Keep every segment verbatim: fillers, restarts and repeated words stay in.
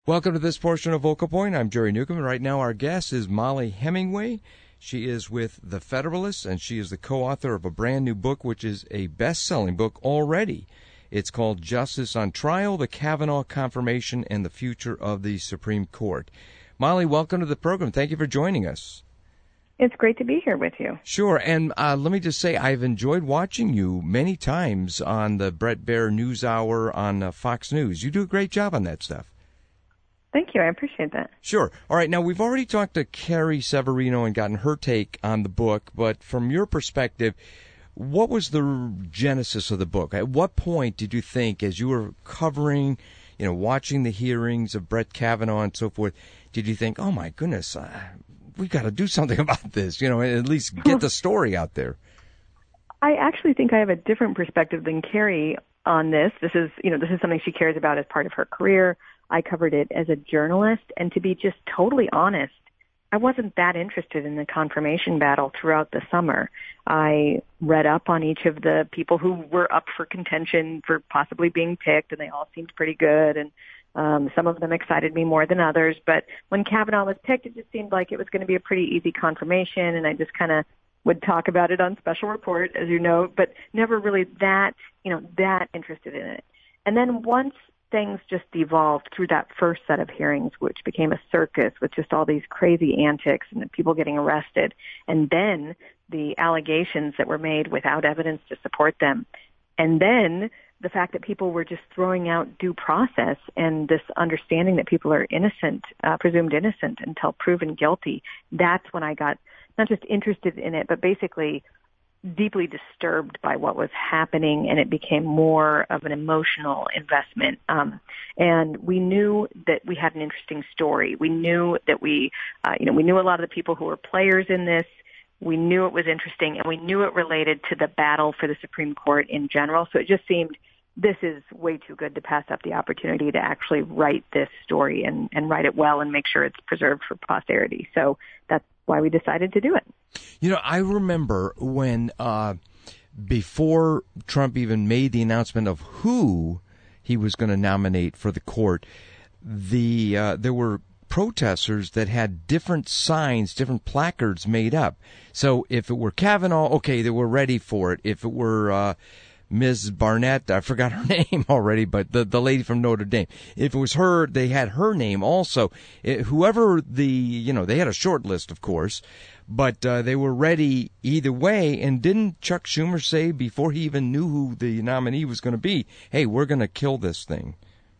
Welcome to this portion of Vocal Point. I'm Jerry Newcomb. Right now our guest is Mollie Hemingway. She is with The Federalist, and she is the co-author of a brand new book, which is a best-selling book already. It's called Justice on Trial, The Kavanaugh Confirmation and the Future of the Supreme Court. Mollie, welcome to the program. Thank you for joining us. It's great to be here with you. Sure, and uh, let me just say I've enjoyed watching you many times on the Bret Baier News Hour on uh, Fox News. You do a great job on that stuff. Thank you. I appreciate that. Sure. All right. Now, we've already talked to Carrie Severino and gotten her take on the book, but from your perspective, what was the genesis of the book? At what point did you think, as you were covering, you know, watching the hearings of Brett Kavanaugh and so forth, did you think, oh, my goodness, uh, we've got to do something about this, you know, at least get the story out there? I actually think I have a different perspective than Carrie on this. This is, you know, this is something she cares about as part of her career. I covered it as a journalist, and to be just totally honest, I wasn't that interested in the confirmation battle throughout the summer. I read up on each of the people who were up for contention for possibly being picked, and they all seemed pretty good, and um, some of them excited me more than others. But when Kavanaugh was picked, it just seemed like it was going to be a pretty easy confirmation, and I just kind of would talk about it on Special Report, as you know, but never really that, you know, that interested in it. And then once things just evolved through that first set of hearings, which became a circus with just all these crazy antics and people getting arrested, and then the allegations that were made without evidence to support them, and then the fact that people were just throwing out due process and this understanding that people are innocent, uh, presumed innocent until proven guilty, that's when I got not just interested in it, but basically deeply disturbed by what was happening, and it became more of an emotional investment. Um, and we knew that we had an interesting story. We knew that we, uh, you know, we knew a lot of the people who were players in this. We knew it was interesting, and we knew it related to the battle for the Supreme Court in general. So it just seemed this is way too good to pass up the opportunity to actually write this story and, and write it well and make sure it's preserved for posterity. So that's why we decided to do it. You know, I remember when, uh, before Trump even made the announcement of who he was going to nominate for the court, the uh, there were protesters that had different signs, different placards made up. So if it were Kavanaugh, okay, they were ready for it. If it were uh, Miz Barnett, I forgot her name already, but the, the lady from Notre Dame. If it was her, they had her name also. It, whoever the, you know, they had a short list, of course, but uh, they were ready either way. And didn't Chuck Schumer say before he even knew who the nominee was going to be, hey, we're going to kill this thing?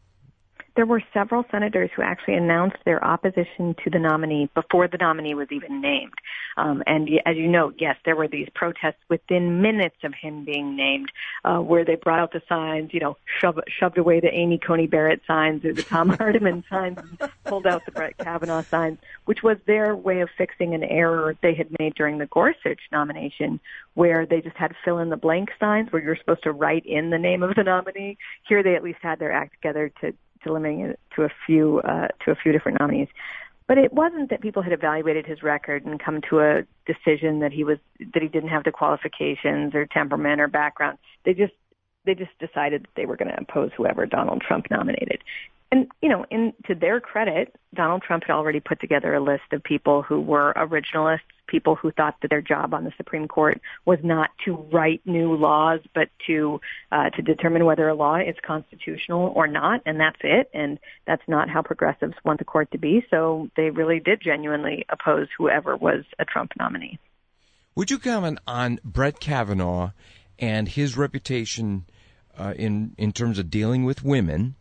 There were several senators who actually announced their opposition to the nominee before the nominee was even named. Um, and as you know, yes, there were these protests within minutes of him being named, uh, where they brought out the signs, you know, shove, shoved away the Amy Coney Barrett signs or the Tom Hardiman signs, and pulled out the Brett Kavanaugh signs, which was their way of fixing an error they had made during the Gorsuch nomination, where they just had fill-in-the-blank signs where you're supposed to write in the name of the nominee. Here they at least had their act together to to limiting it to a few uh, to a few different nominees. But it wasn't that people had evaluated his record and come to a decision that he was that he didn't have the qualifications or temperament or background. They just they just decided that they were going to oppose whoever Donald Trump nominated. And, you know, in to their credit, Donald Trump had already put together a list of people who were originalists, people who thought that their job on the Supreme Court was not to write new laws, but to uh, to determine whether a law is constitutional or not, and that's it. And that's not how progressives want the court to be. So they really did genuinely oppose whoever was a Trump nominee. Would you comment on Brett Kavanaugh and his reputation uh, in in terms of dealing with women?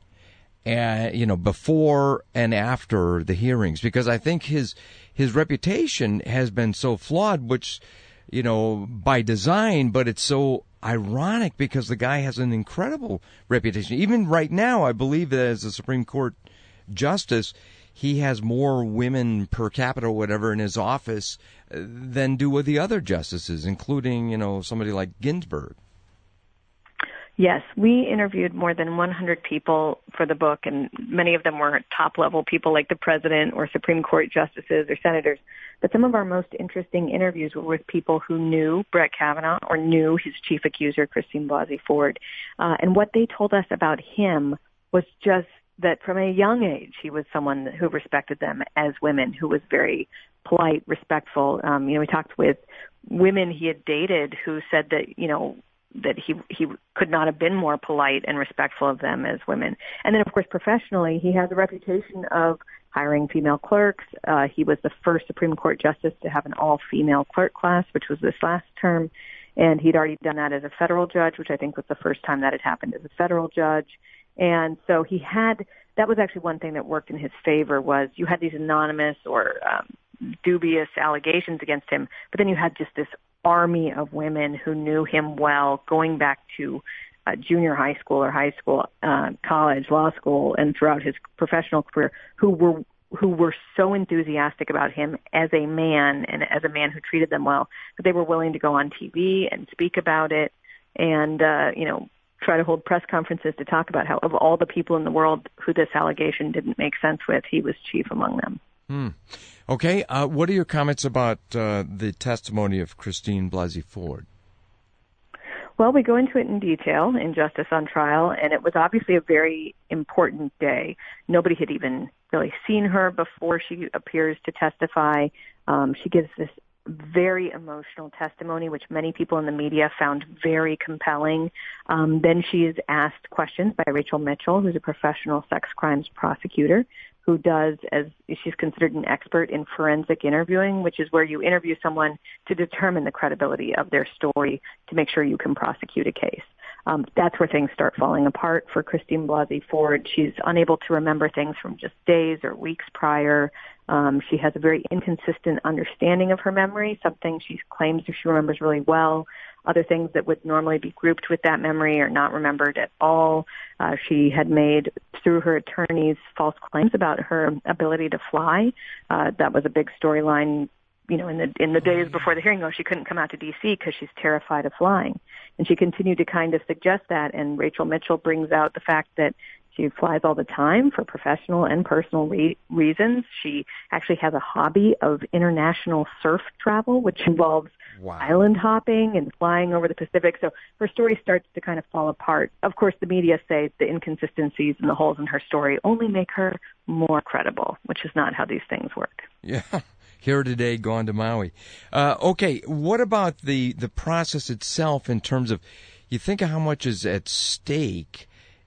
Uh, you know, before and after the hearings, because I think his his reputation has been so flawed, which, you know, by design, but it's so ironic because the guy has an incredible reputation. Even right now, I believe that as a Supreme Court justice, he has more women per capita or whatever in his office than do the other justices, including, you know, somebody like Ginsburg. Yes, we interviewed more than one hundred people for the book, and many of them were top-level people like the president or Supreme Court justices or senators. But some of our most interesting interviews were with people who knew Brett Kavanaugh or knew his chief accuser, Christine Blasey Ford. Uh, and what they told us about him was just that from a young age he was someone who respected them as women, who was very polite, respectful. Um, you know, we talked with women he had dated who said that, you know, that he he could not have been more polite and respectful of them as women. And then, of course, professionally, he has a reputation of hiring female clerks. Uh, he was the first Supreme Court justice to have an all-female clerk class, which was this last term. And he'd already done that as a federal judge, which I think was the first time that had happened as a federal judge. And so he had, that was actually one thing that worked in his favor, was you had these anonymous or um, dubious allegations against him, but then you had just this army of women who knew him well, going back to uh, junior high school or high school, uh, college, law school, and throughout his professional career, who were who were so enthusiastic about him as a man and as a man who treated them well, that they were willing to go on T V and speak about it and, uh, you know, try to hold press conferences to talk about how of all the people in the world who this allegation didn't make sense with, he was chief among them. Hmm. Okay. Uh, what are your comments about uh, the testimony of Christine Blasey Ford? Well, we go into it in detail in Justice on Trial, and it was obviously a very important day. Nobody had even really seen her before she appears to testify. Um, she gives this very emotional testimony, which many people in the media found very compelling. Um, then she is asked questions by Rachel Mitchell, who's a professional sex crimes prosecutor, who does, as she's considered an expert in forensic interviewing, which is where you interview someone to determine the credibility of their story to make sure you can prosecute a case. Um, that's where things start falling apart for Christine Blasey Ford. She's unable to remember things from just days or weeks prior. Um, she has a very inconsistent understanding of her memory. Some things she claims she remembers really well. Other things that would normally be grouped with that memory are not remembered at all. Uh, she had made, through her attorneys, false claims about her ability to fly. Uh, that was a big storyline, you know, in the in the days before the hearing. Oh, she couldn't come out to D C because she's terrified of flying. And she continued to kind of suggest that. And Rachel Mitchell brings out the fact that she flies all the time for professional and personal re- reasons. She actually has a hobby of international surf travel, which involves wow. island hopping and flying over the Pacific. So her story starts to kind of fall apart. Of course, the media say the inconsistencies and the holes in her story only make her more credible, which is not how these things work. Yeah. Here today, gone to Maui. Uh, okay, what about the, the process itself in terms of, you think of how much is at stake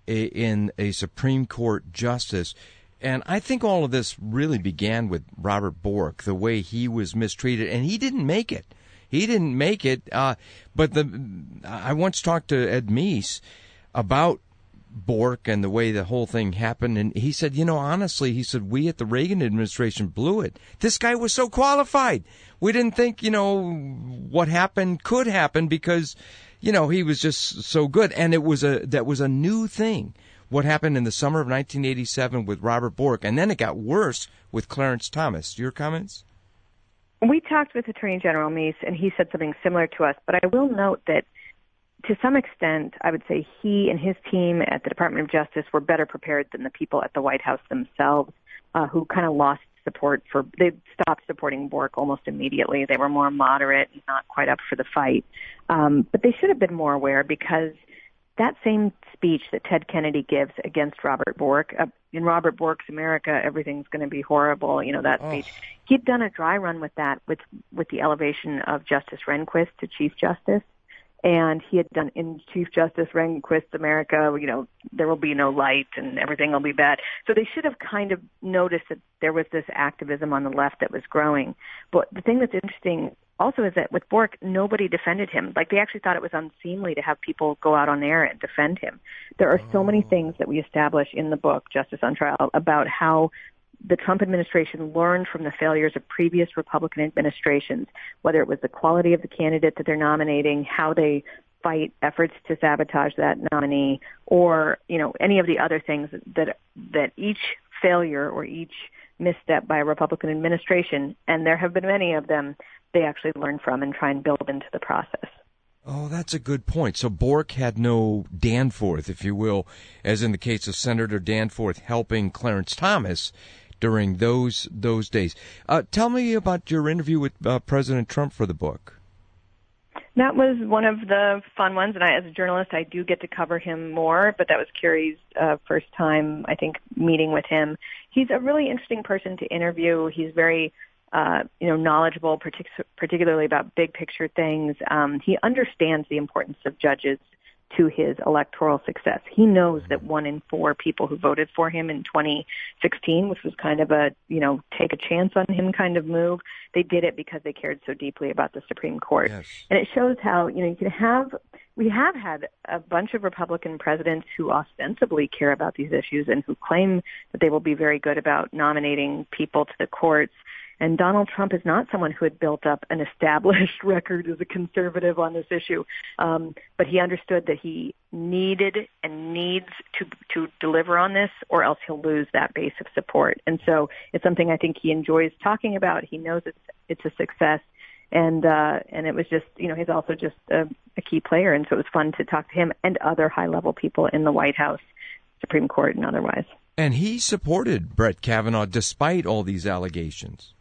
in a Supreme Court justice, and I think all of this really began with Robert Bork, the way he was mistreated, and he didn't make it. He didn't make it, uh, but the I once talked to Ed Meese about Bork and the way the whole thing happened, and he said, you know, honestly, he said, we at the Reagan administration blew it. This guy was so qualified. We didn't think, you know, what happened could happen because, you know, he was just so good. And it was a that was a new thing, what happened in the summer of nineteen eighty-seven with Robert Bork, and then it got worse with Clarence Thomas. Your comments? We talked with Attorney General Meese, and he said something similar to us, but I will note that to some extent, I would say he and his team at the Department of Justice were better prepared than the people at the White House themselves, uh, who kind of lost support for, they stopped supporting Bork almost immediately. They were more moderate and not quite up for the fight. Um, but they should have been more aware, because that same speech that Ted Kennedy gives against Robert Bork, uh, in Robert Bork's America, everything's going to be horrible, you know, that oh. speech, he'd done a dry run with that with, with the elevation of Justice Rehnquist to Chief Justice. And he had done in Chief Justice Rehnquist's America, you know, there will be no light and everything will be bad. So they should have kind of noticed that there was this activism on the left that was growing. But the thing that's interesting also is that with Bork, nobody defended him. Like, they actually thought it was unseemly to have people go out on air and defend him. There are so many things that we establish in the book, Justice on Trial, about how the Trump administration learned from the failures of previous Republican administrations, whether it was the quality of the candidate that they're nominating, how they fight efforts to sabotage that nominee, or, you know, any of the other things that that each failure or each misstep by a Republican administration, and there have been many of them, they actually learn from and try and build into the process. Oh, that's a good point. So Bork had no Danforth, if you will, as in the case of Senator Danforth helping Clarence Thomas during those those days. Uh, tell me about your interview with uh, President Trump for the book. That was one of the fun ones, and I, as a journalist, I do get to cover him more, but that was Kerry's uh, first time, I think, meeting with him. He's a really interesting person to interview. He's very, uh, you know, knowledgeable, partic- particularly about big picture things. Um, he understands the importance of judges to his electoral success. He knows that one in four people who voted for him in twenty sixteen, which was kind of a, you know, take a chance on him kind of move, they did it because they cared so deeply about the Supreme Court. Yes. And it shows how, you know, you can have, we have had a bunch of Republican presidents who ostensibly care about these issues and who claim that they will be very good about nominating people to the courts. And Donald Trump is not someone who had built up an established record as a conservative on this issue. Um, but he understood that he needed and needs to to deliver on this, or else he'll lose that base of support. And so it's something I think he enjoys talking about. He knows it's it's a success. And uh, and it was just, you know, he's also just a, a key player. And so it was fun to talk to him and other high-level people in the White House, Supreme Court, and otherwise. And he supported Brett Kavanaugh despite all these allegations.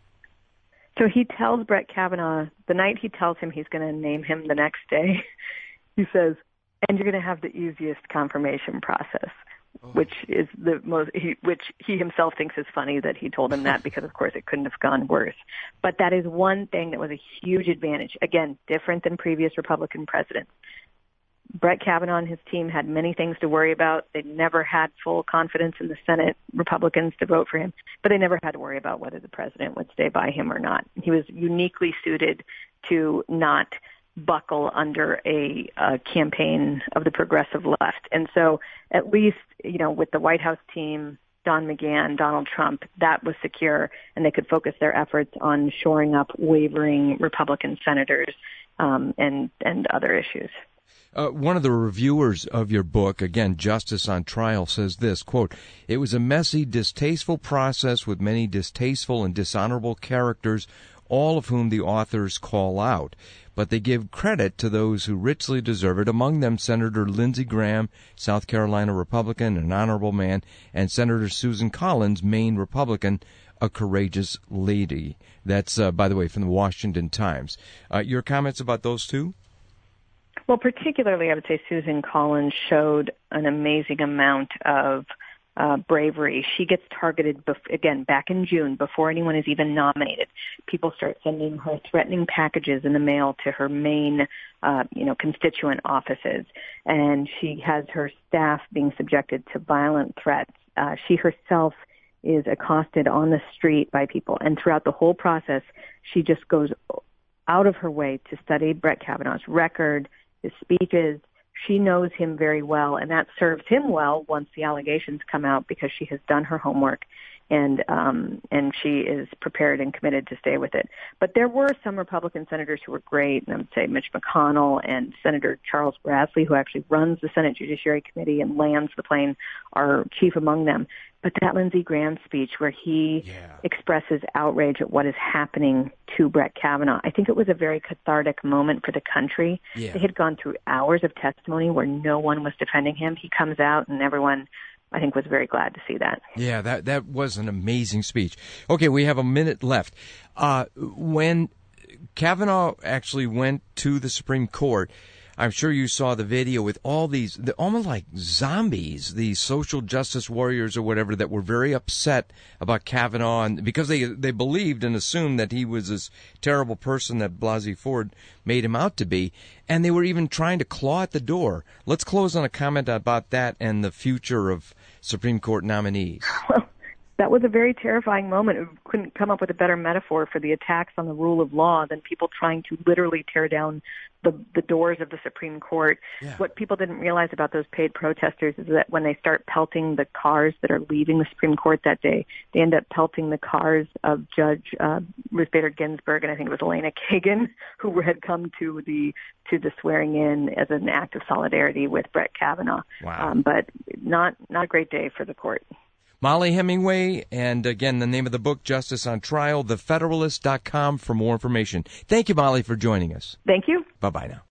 So he tells Brett Kavanaugh, the night he tells him he's going to name him the next day, he says, and you're going to have the easiest confirmation process, oh. which is the most, he, which he himself thinks is funny that he told him that because, of course, it couldn't have gone worse. But that is one thing that was a huge advantage. Again, different than previous Republican presidents. Brett Kavanaugh and his team had many things to worry about. They never had full confidence in the Senate Republicans to vote for him, but they never had to worry about whether the president would stay by him or not. He was uniquely suited to not buckle under a, a campaign of the progressive left. And so at least, you know, with the White House team, Don McGahn, Donald Trump, that was secure, and they could focus their efforts on shoring up wavering Republican senators um, and, and other issues. Uh, one of the reviewers of your book, again, Justice on Trial, says this, quote, "It was a messy, distasteful process with many distasteful and dishonorable characters, all of whom the authors call out. But they give credit to those who richly deserve it, among them Senator Lindsey Graham, South Carolina Republican, an honorable man, and Senator Susan Collins, Maine Republican, a courageous lady." That's, uh, by the way, from the Washington Times. Uh, your comments about those two? Well, particularly, I would say Susan Collins showed an amazing amount of uh, bravery. She gets targeted, bef- again, back in June, before anyone is even nominated. People start sending her threatening packages in the mail to her main, uh, you know, constituent offices. And she has her staff being subjected to violent threats. Uh, she herself is accosted on the street by people. And throughout the whole process, she just goes out of her way to study Brett Kavanaugh's record, his speeches. She knows him very well, and that serves him well once the allegations come out because she has done her homework and um, and she is prepared and committed to stay with it. But there were some Republican senators who were great, and I would say Mitch McConnell and Senator Charles Grassley, who actually runs the Senate Judiciary Committee and lands the plane, are chief among them. But that Lindsey Graham speech where he yeah. expresses outrage at what is happening to Brett Kavanaugh, I think it was a very cathartic moment for the country. Yeah. They had gone through hours of testimony where no one was defending him. He comes out and everyone, I think, was very glad to see that. Yeah, that that was an amazing speech. Okay, we have a minute left. Uh, when Kavanaugh actually went to the Supreme Court, I'm sure you saw the video with all these, almost like zombies, these social justice warriors or whatever, that were very upset about Kavanaugh, and because they they believed and assumed that he was this terrible person that Blasey Ford made him out to be, and they were even trying to claw at the door. Let's close on a comment about that and the future of Supreme Court nominees. Well, that was a very terrifying moment. We couldn't come up with a better metaphor for the attacks on the rule of law than people trying to literally tear down the, the doors of the Supreme Court. Yeah. What people didn't realize about those paid protesters is that when they start pelting the cars that are leaving the Supreme Court that day, they end up pelting the cars of Judge uh, Ruth Bader Ginsburg and I think it was Elena Kagan, who had come to the to the swearing in as an act of solidarity with Brett Kavanaugh. Wow. Um, but not not a great day for the court. Mollie Hemingway, and again, the name of the book, Justice on Trial, the federalist dot com for more information. Thank you, Mollie, for joining us. Thank you. Bye-bye now.